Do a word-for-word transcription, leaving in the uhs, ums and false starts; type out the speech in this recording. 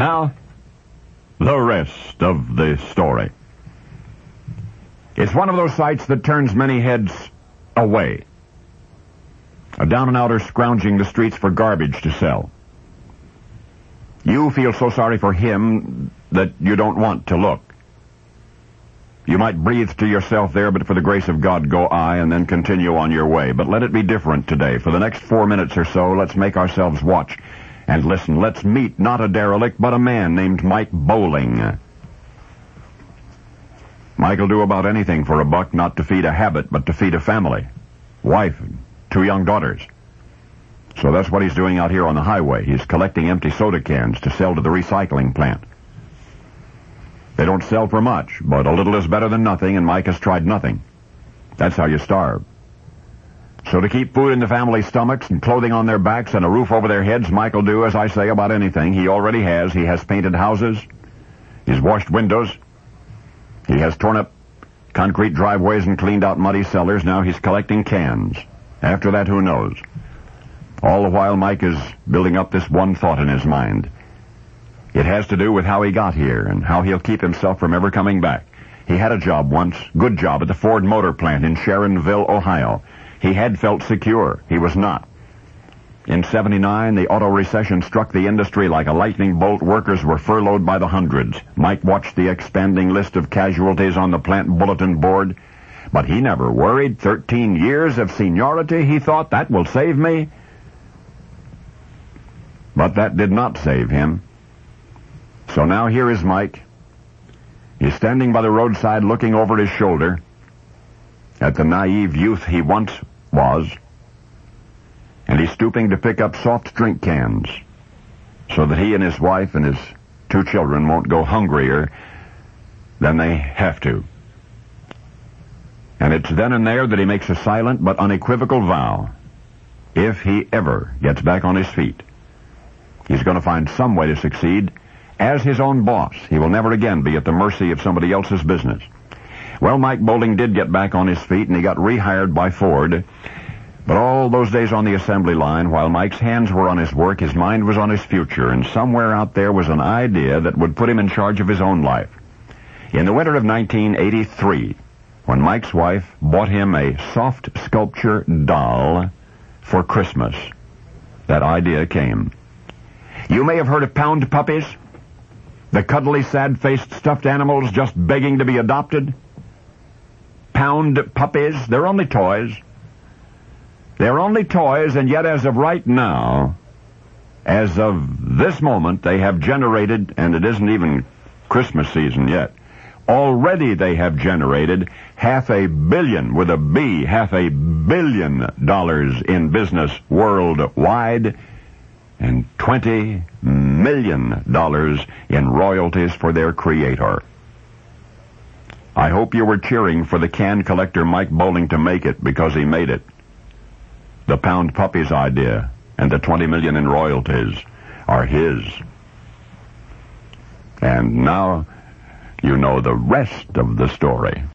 Now, the rest of the story. It's one of those sights that turns many heads away. A down-and-outer scrounging the streets for garbage to sell. You feel so sorry for him that you don't want to look. You might breathe to yourself there, but for the grace of God go I, and then continue on your way. But let it be different today. For the next four minutes or so, let's make ourselves watch and listen. Let's meet not a derelict, but a man named Mike Bowling. Mike'll do about anything for a buck, not to feed a habit, but to feed a family. Wife and two young daughters. So that's what he's doing out here on the highway. He's collecting empty soda cans to sell to the recycling plant. They don't sell for much, but a little is better than nothing, and Mike has tried nothing. That's how you starve. So to keep food in the family's stomachs and clothing on their backs and a roof over their heads, Mike will do, as I say, about anything. He already has. He has painted houses. He's washed windows. He has torn up concrete driveways and cleaned out muddy cellars. Now he's collecting cans. After that, who knows? All the while, Mike is building up this one thought in his mind. It has to do with how he got here and how he'll keep himself from ever coming back. He had a job once, good job, at the Ford Motor Plant in Sharonville, Ohio. He had felt secure. He was not. In seventy-nine, the auto recession struck the industry like a lightning bolt. Workers were furloughed by the hundreds. Mike watched the expanding list of casualties on the plant bulletin board, but he never worried. Thirteen years of seniority, he thought, that will save me. But that did not save him. So now here is Mike. He's standing by the roadside looking over his shoulder at the naive youth he once was, and he's stooping to pick up soft drink cans so that he and his wife and his two children won't go hungrier than they have to. And it's then and there that he makes a silent but unequivocal vow. If he ever gets back on his feet, he's going to find some way to succeed. As his own boss, he will never again be at the mercy of somebody else's business. Well, Mike Bowling did get back on his feet, and he got rehired by Ford. But all those days on the assembly line, while Mike's hands were on his work, his mind was on his future, and somewhere out there was an idea that would put him in charge of his own life. In the winter of nineteen eighty-three, when Mike's wife bought him a soft sculpture doll for Christmas, that idea came. You may have heard of pound puppies, the cuddly, sad-faced stuffed animals just begging to be adopted. Pound puppies, they're only toys. They're only toys, and yet as of right now, as of this moment, they have generated, and it isn't even Christmas season yet, already they have generated half a billion, with a B, half a billion dollars in business worldwide, and twenty million dollars in royalties for their creator. I hope you were cheering for the can collector Mike Bowling to make it, because he made it. The pound puppies idea and the twenty million in royalties are his. And now you know the rest of the story.